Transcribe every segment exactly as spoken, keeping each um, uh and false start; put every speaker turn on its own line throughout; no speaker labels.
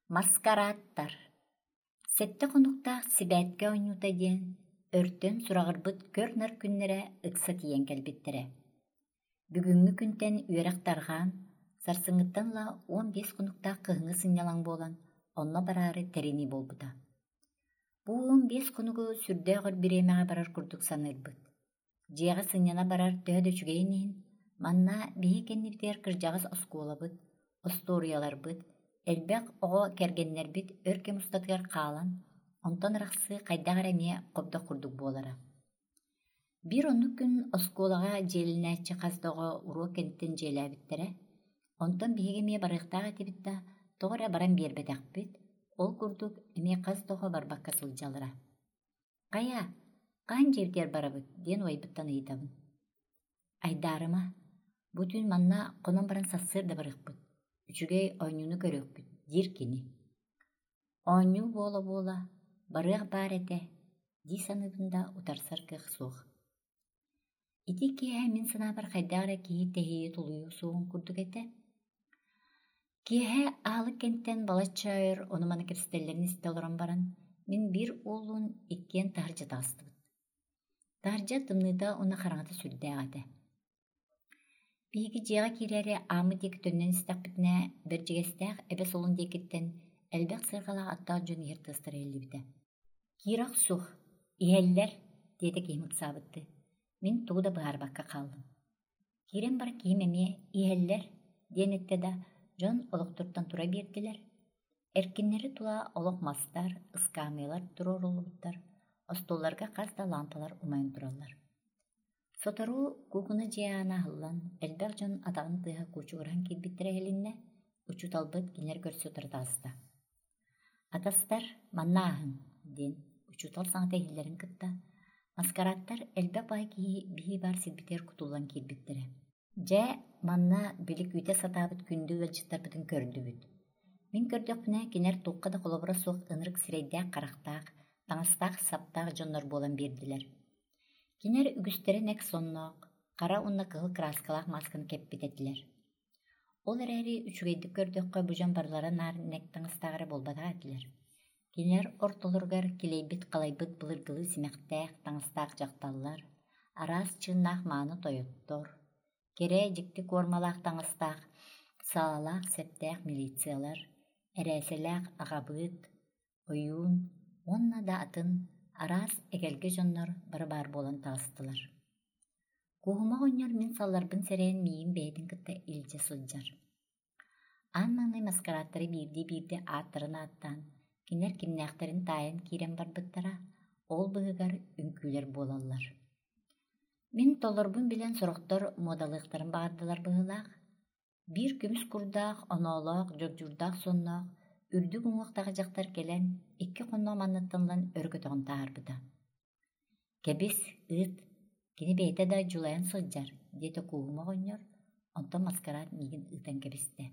Маскараттар. Сетте конуктаах сибәткә ойнута диен, өртөн сурағырбыт көрнөр күннере ыкса тиен кэлбиттере. Бүгүнгү күнтен үерактаргаан, сарсыңыттан ла он бес конуктаах кыһыңы сыннялаң болан, онно барары терини болбута. Бу он бес конугу сүрдээгөр биремэҕэ барар курдук саныырбыт. Дьиэҕэ сынняна барар төһө-дөчүгэйниин, манна биһи кэннибитигэр кырдьаҕас оскуолабыт, осторияларбыт, элбэх оҕо кэргэннэрбит өр кемустатыгар хаалан, онтон ырахсы хайдааҕар эмиэ хобдох курдук буолара. Бир оннук күн оскуолаҕа дьиэлинээччи хаздоҕо уруок кэнниттэн дьиэлээбиттерэ, онтон биһиги эмиэ барыахтаах этибит да, тоҕо эрэ баран биэрбэтэхпит, ол курдук эмиэ хаздоҕо барбакка сылдьалара. «Хая, хаан дьиэбитигэр барабыт» диэн уайбыттан ыйытабын. «Айдаарыма, бу түүн манна хонон баран сассыыр да барыахпыт, үчүгэй оонньууну көрүөхпүт» диир кини. «Оонньуу буола-буола, барыах баар этэ» дии саныыбында утарсар кыах суох. Ити киэһэ мин санаабар хайдааҕара киһи тэһиийи тулуйуу суоҕун курдук этэ. Киэһэ аһылык кэнниттэн балачча-ойор онумана кэпсэтэллэрин истэ олорон баран, мин биир уулуун иккиэн таһырдьа таастыбыт. Таһырдьа тымныыта уна хараҥата сүрдээх этэ. Биһиги дьиэҕэ киирээри аамы диэки төннөн истэхпитинэ бэрдьигэстээх эбэ солун диэкиттэн элбэх сыргалаах аттаах дьон иһэр тыастара илибитэ. «Киирах сух, иһэллэр» диэтэ киһимыксаабытты. Мин тугу да быһаарбакка хааллым. Киирэн бара киһим эмиэ «иһэллэр» диэн этте да дьон олохтуртан тура биэрдилэр. Эркиннери тула олох мастар, ыскаамыылар туруор оллубуттар, остолларга хас да лампалар умайын тураллар. Соторуу куугуна дьиэҕаана аһыллан, элбэх дьон атаҕын тыаһа куучугураһан киирбиттэрэ эһэлиннэ, учуталбыт кинилэр көрсү утартааста. «Атастар, манна ааһын» диэн учутал саҥата иһиллэрин кытта, маскараттар элбэх баай киһи биһии баар сирбитигэр кутуллан киирбиттэрэ. Дьэ, манна билик үүтэ сатаабыт күндүг ылдьыттарбытын көрдүбүт. Мин көрдөхпүнэ кинэр туукка да холобура суох ынырык сирэйдээх харахтаах, таҥастаах саптаах дьоннор буолан биэрдилэр. Кинэр үгүстэрэ нэк сонноох, хара уонна кыһыл краскалаах масканы кэппит этилэр. Ол эрээри үчүгэйдик көрдөххө бу дьон барлара наар нэк таҥастааҕара болбатаах этилэр. Кинэр ортолоругар килэйбит халайбыт былыргылыы симэхтээх таҥастаах дьахталлар, араас чыыннаах мааны тойоттор, керээ дьикти куормалаах таҥастаах саалаах сэптээх милициялар, эрээсэлээх аҕабыыт, ойуун, уонна да атын араас эгэлгэ дьоннор бары-баар буолан таастылар. Кууһумах оонньор мин салларбын сэрээн миигин бэйэтин кытта илдьэ сылдьар. Аан маҥнай маскараттары биирдии-биирдэ ааттарын ааттаан, кинэр кимнээхтэрин таайан киирэн барбыттара, ол быһыгар үҥкүүлэр буолаллар. Мин толорбун билэн сорохтор муодалыахтарын баҕардылар быһылаах. Биир күмүс курдаах, оноолоох, дьордьурдаах сонноох, үрдүк уҥуохтаҕа дьахтар кэлэн, икки хонноо манныттанлан өргөтөҕүн таарбыта. «Кэбис, ыыт, кини бэйэтэ да дьулайан сылдьар» диэтэ кууһумах оонньор, онтон маскарат миигин ыытан кэбистэ.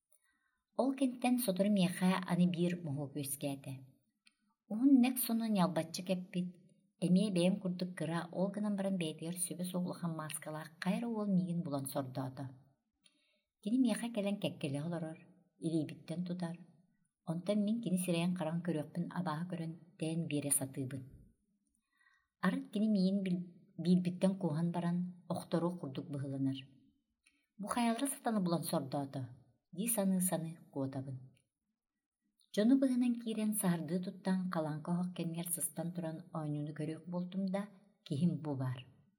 Ол кэнниттэн сотору миэхэ аны биир моһуо күөскээтэ. Уһун нэк соно ньалбаччы кэппит, эмиэ бэйэм курдук кыра ол гынан баран бэйэтигэр сүбэ суоҕулахан маскалаах хайра уол миигин булан сордоото. Кини миэхэ кэлэн кэккэлэх олорор, илийбиттэн тутар. Онтон мин кини сирэйэн хараҕын көрүөхпүн абааһы көрөн тээн биэрэ сатыыбын. Арыт кини миигин биирбиттэн кууһан баран охторуу курдук быһыланар. «Бу хайалара сатаны булан сордоото» дии саныы-саны куотабын. Дьону быһынан киирэн саардыы туттан халаҥка оһох кэннигэр сыстан туран оонньууну көрүөх буолтум да, киһим бу баар.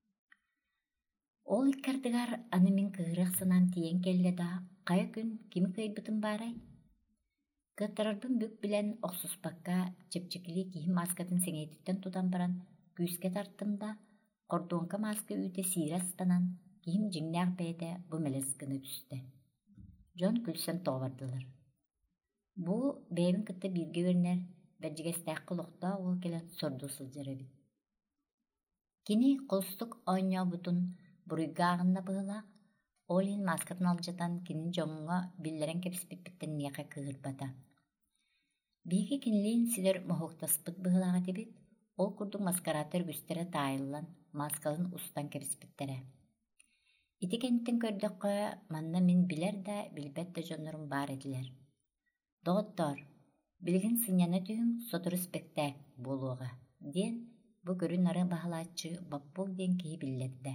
Ол иккардыгар аны мин кыһыырах санаан тиийэн кэллэ да, хая күн кими кыайбытым баарай? Кыаттарарбын бүк билэн охсуспакка чэпчэкилии киһим маскатын сэҥэйдиттэн тутан баран күүскэ тарттым да, хордуонка маска үүтэ сиирэ астанан, киһим дьиҥнээх бэйэтэ бу мэлэс гына түстэ. Дьон күлсэн тоҕобардылар. Бу бэйэбин кытта бииргэ үөрнэр бэрдьигэстээх олохтоох уол кэлэн сордуу сылдьар эбит. Кини холстук оонньообутун буруйгааҕынна быһылаах, ол иһин маскатын алдьатан кинин дьоҥҥо биллэрэн кэписпиппиттэн ниэхэ кыыһырбата. Биһиги кинилиин силэр моһуохтаспыт быһылаах этибит, ол курдук маскараттар үгүстэрэ таайыллан, маскалын устан кэписпиттэрэ. Ити кэнниттэн көрдөккө манна мин билэр да билбэт да дьоннорун баар этилэр. «Доҕоттор, Билигин сыньяна түйін сотору спектакль болуға. Ден бу көрүн ары бахалаачы баппол ден кии биллерді.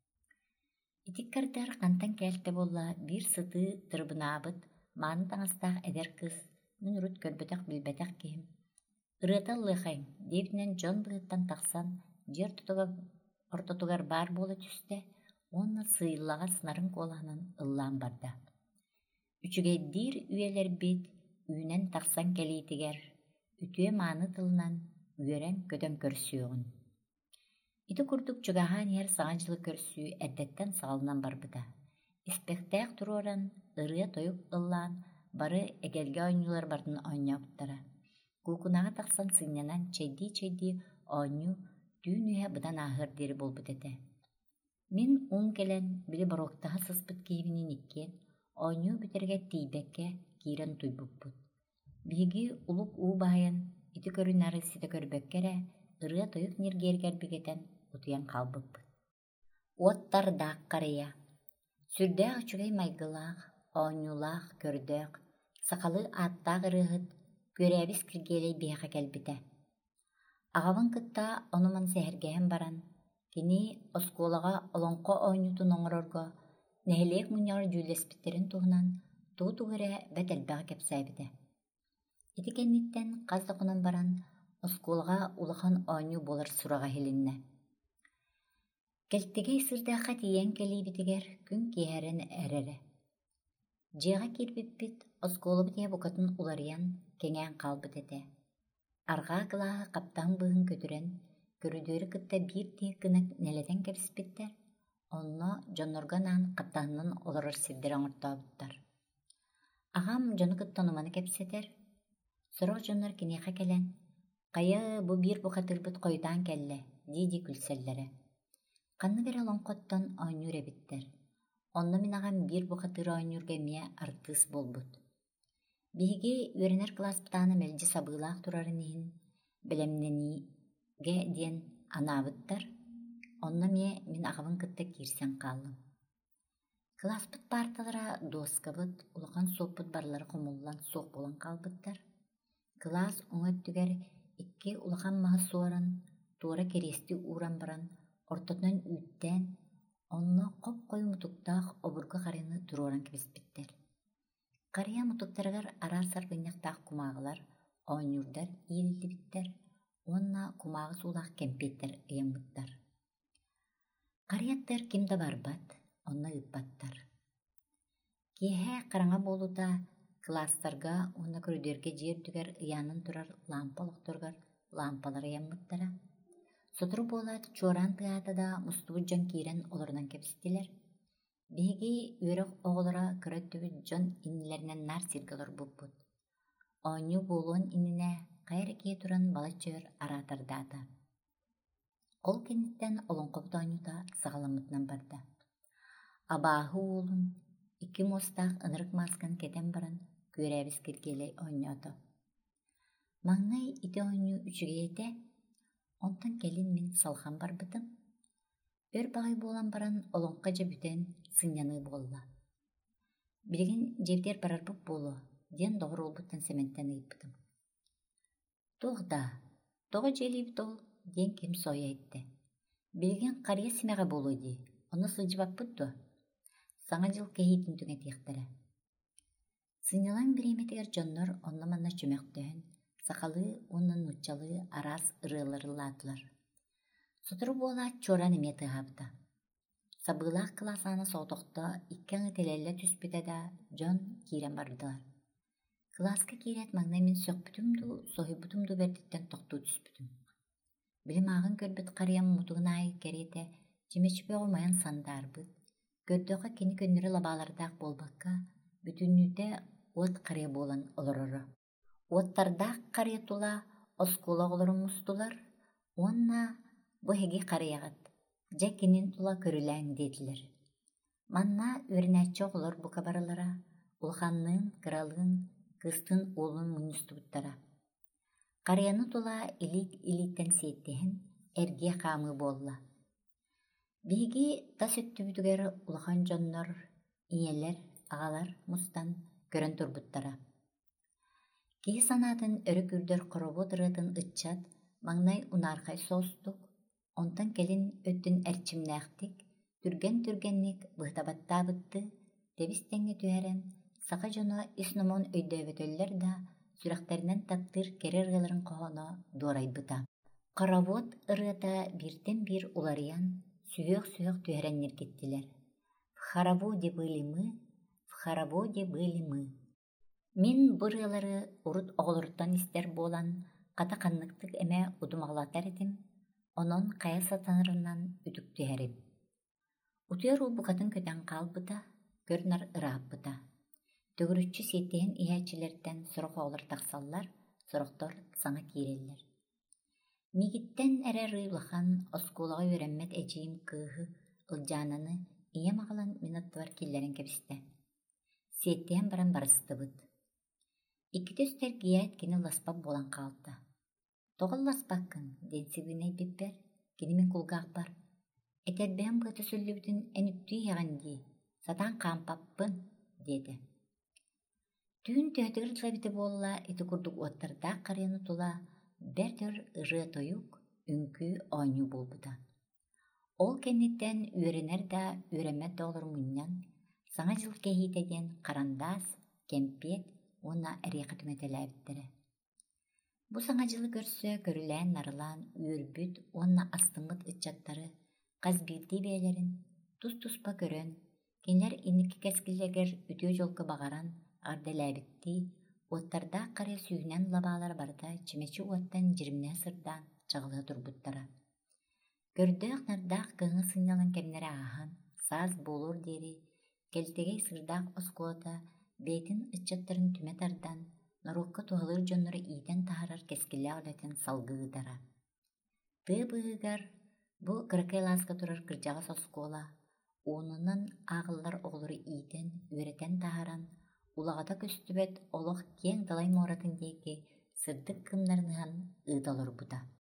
Итик кардар кантан кәлті болла бир сыты тырбынаабыт мааны таңастаах эдер кыз мин урут көрбөтөк билбетек киим. Ырыта лыхайм дебинен Джон быыттан тахсан жер тутуга ортотугар бар болу түсте онна сыйллага сынарын коланын ыллаан барда. Үчүгэй дир үйелер бит үйнен тахсан келиитигер үтүе мааны тылынан үйерен көтөн көрсүөгүн. Ити курдук чугахан ер саҥа жылы көрсүү эрдеттен сагалынан барбыта. Испектаак туруоран ырыя тоюк ыллаан бары эгелге оññулар бардын оññооптара. Куукунага тахсан сыннянан чейди-чейди оññу түүн үһэ бытан аахыр дири болбут эте. Мин уң келен били бороктаха сыспыт киибинин иккен оññуу бүтерге тийбекке киирен туйбуппут. Биһиги улук уу баайан ити көрүн ары сите көрбөккере ырыя тоюк ниргиэргэр бигетен утуян халбыппыт. Уоттардаак карыя. Сүрдээх үчүгэй майгылаах, оññулаах көрдөөх, сакалы ааттаах ырыахыт күөрээбис киргиэлэй биэхэ кэлбитэ. Аҕабын кытта онуман сэһэргэһэн баран, кини оскуолаҕа олоҥхо оññутун оҥорорго нэһилиэк мунньаҕар дьүүлэспиттерин туһунан туу-тугурэ бэт элбэҕэ кэпсээбитэ. Ити кэнниттэн хас докунан баран оскуолаҕа улахан оññу буолар сураҕа хилиннэ. Кэлтигэй сырдаахха тиийэн кэлиибитигэр күн киэһэрэн эрэре. Дьиэҕэ киирбиппит оскуолабыт иһэ букатын уларыйан кэҥээн хаалбыт этэ. Арҕаа кылааһы каптаан быыһын көтүрэн көрүдүөрү кытта биир тиһик гынак нэлэтэн кэбиспиттэр, онно дьоннорго наан каптааннан олорор сирдэр оҥортообуттар. Аҕам дьону кытта онуманы кэпсэтэр, сороҕ дьоннор киниэхэ кэлэн, «Хайа, бу биир бухатырбыт хойдаан кэллэ» дии күлсэллэрэ. Ханныгар олоҥхоттон оññуур эбиттэр. Онно мин аҕам биир бухатыр оññуурга эмиэ артыыс болбут. Биһиги үөрэнэр кылааспытаана мэлдьи сабыылаах турарын иһин билэмнэниигэ диэн анаабыттар, онно миэ мин аҕабын кытта киирсэн хааллым. Кылааспыт парталара дуоскабыт, улахан суоппут барлары хомуллан суох булан хаалбыттар. Кылаас оҥойттүгэр икки улахан маһы суоран, туора кериэсти ууран баран, ортотунан үүттээн, онно хоп-хой мутуктаах обурга харыны туруоран кэбиспиттэр. Карыя мутуктарыгар араар сарбынньахтаах кумааҕылар, оññуурдар иилиллибиттэр, уонна кумааҕы суулаах кэмпииттэр ыйаммыттар. Карыяттар ким да барбат, онно ыыппаттар. Киэһэ хараҥа буолута кылаастарга уонна көрүдүөргэ дьиэрдүгэр ыйаанын турар лампа олохторгар лампалар ыйаммыттара. Сотору буолаат чуораан тыаатада мустубут дьон киирэн олорунан кэбистилэр. Биһиги үөрэх оҕолора көрөттүбүт дьон иннилэринэн наар сиргэ олорбуппут. Оññуу буолуон иннинэ хайа киһи туран бала чөөр араатардаата. Ол кэнниттэн олоҥхобут оññута саҕаламмытынан барда. Абааһы уолун икки муостаах ынырык мааскан кэтэн баран күөрээбис киргиэлэй оññоото. Маҥнай ити оññуу үчүгэйэтэ, онтон кэлин мин салхан барбытым. Өр баҕай буолан баран олоҥхо дьэ бүтэн сынньаныы буолла. Билигин дьиэбитигэр барарбыт буолуо диэн доҕор уолбуттан сэмэнтэн ыйыппытым. Туох да, тоҕо дьиэлиибит ол диэн ким соойа иттэ. Билигин харыйа симэҕэ буолуо дии, онно сылдьыбаппыт дуо. Саҥа дьыл кэһиитин түҥэтиэхтэрэ. Сынньалаан бириэмэтигэр дьоннор онно манна чүмэхтөһөн, сахалыы уонна нууччалыы араас ырыалларылаатылар. Сотору буолаат чуоран эмиэ тыаһаабыта. Сабыылаах кылаасаана соҕотохто икки аҥы тэлэллэ түспүтэ да дьон киирэн барбытылар. Кылааска киирээт маҥнай мин сөхпүтүм дуу, соһуйбутум дуу бэрдиттэн тохтуу түспүтүм. Билим ааҕын көрбүт харыйам мутугун аайы кэриэтэ чимэчпэ оҕумайан сандаарбыт, көрдөөхө кини көннөрү лабаалардаах буолбакка бүтүннүүтэ уот харыя буолан олороро. Уоттардаах харыя тула оскуола оҕолоруммустулар, уонна бу эһиги харыйаҕат, дьэ кинин тула көрүлээҥ диэтилэр. Манна үөрэнээччи оҕолор бука барылара, улаханныын, кыралыын, кыстыын уолун мунньустубуттара. Харыяны тула илик-илииттэн сиэттэһин эргиэ хаамыы буолла. Биһиги тас өттүбүтүгэр улахан дьоннор, иñэлэр, аҕалар мустан көрөн турбуттара. Кии санатын өрі күрдер қоробу дыратын ытчат, маңнай унархай соостук, онтан келин өттін әрчимнәқтик, түрген-түргенник быhtабаттабытты, тебистеңге түһәрен, сақа жоно исномон өйдөбөтөллөр да сүрәхтәрінен таптыр керер ыларын қоғоно дуорайбыта. Коровод ырыата биртен бир уларыян сүөк-сүөк түһәреннер кеттилер. В хороводе были мы, в хороводе были мы. Мин бырыалары урут оҕолоруттан истер буолан хата ханныктык эмэ удумаҕылаатар этим, онон хая сатанарынан үтүк түһэрим. Утуйар уу букатын көтөн хаалбыта, көрнар ырааппыта. Төгүрүччү сиэттэйэн иһээччилэртэн сурох оҕолор тахсаллар, сурохтор саҥа киирэллэр. Мигиттэн эрэ рыылахан оскуулаҕа үөрэммэт эдьиим кыыһы ылдьаананы ийэм аҕалан мин оттубар киллэрин кэбистэ. Сиэттэйэн баран барыстыбыт. Икки төстэр киэт кини ласпап буолан хаалта. Тоҕол ласпаккын, диэн сибиинэйбиппэр, кини мин кулгаахпар. Этэрбээн быата сүллүбүтүн эн үттүү иһэҕин дии, сатаан хаампаппын, диэтэ. Түүн төһөтүгэр дылабыты буолла ити курдук уоттардаах харыаны тула бэртөр ырыа тойук, үҥкүү оонньуу буолбута. Ол кэнниттэн үөрэнэр да үөрэммэт доҕолор мунньан, саҥа дьыл кэһиитэ диэн харандаас, кэмпиэт уонна эриэхэ түҥэтэлээбиттэрэ. Бу саҥа дьылы көрсө көрүлээн нарылаан үөрбүт уонна астыммыт ыччаттары хас биирдии бэйэлэрин тус-туспа көрөн, кинилэр инникки кэскиллэригэр үтүө дьолго баҕаран ардэлээбиттии, уоттардаах харыа сүүһүнэн лабаалар барыта чимэчи уоттан дьиримнээ сырдаан чаҕылыа турбуттара. Көрдөөх нардаах кыыҥы сынньалан кэмнэрэ ааһан, саас буолуор диэри, кэлтэгэй сырдаах оскуота бэйэтин ыччаттарын түмэ тардан, норуокка туһалыыр дьонноро иитэн таһарар кэскиллээх үлэтин салгыыдара. Тыа быһыыгар бу кыракай лааска турар кырдьаҕас оскуола уунунан ааҕыллар оҕолору иитэн, үөрэтэн таһаран, улаҕата көстүбэт олох киэҥ далай муоратын диэки сырдык кымнарыныһан ыыта олорбута.